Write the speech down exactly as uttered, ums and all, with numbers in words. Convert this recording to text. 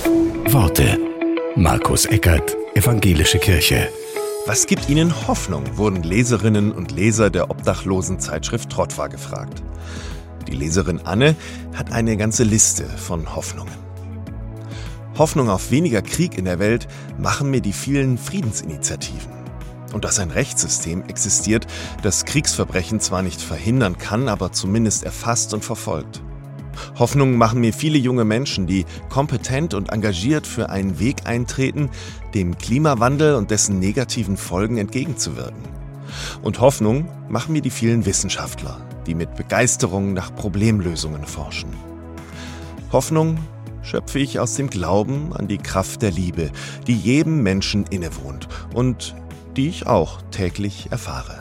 Worte. Markus Eckert, Evangelische Kirche. Was gibt Ihnen Hoffnung, wurden Leserinnen und Leser der Obdachlosenzeitschrift Trotwa gefragt. Die Leserin Anne hat eine ganze Liste von Hoffnungen. Hoffnung auf weniger Krieg in der Welt machen mir die vielen Friedensinitiativen. Und dass ein Rechtssystem existiert, das Kriegsverbrechen zwar nicht verhindern kann, aber zumindest erfasst und verfolgt. Hoffnung machen mir viele junge Menschen, die kompetent und engagiert für einen Weg eintreten, dem Klimawandel und dessen negativen Folgen entgegenzuwirken. Und Hoffnung machen mir die vielen Wissenschaftler, die mit Begeisterung nach Problemlösungen forschen. Hoffnung schöpfe ich aus dem Glauben an die Kraft der Liebe, die jedem Menschen innewohnt und die ich auch täglich erfahre.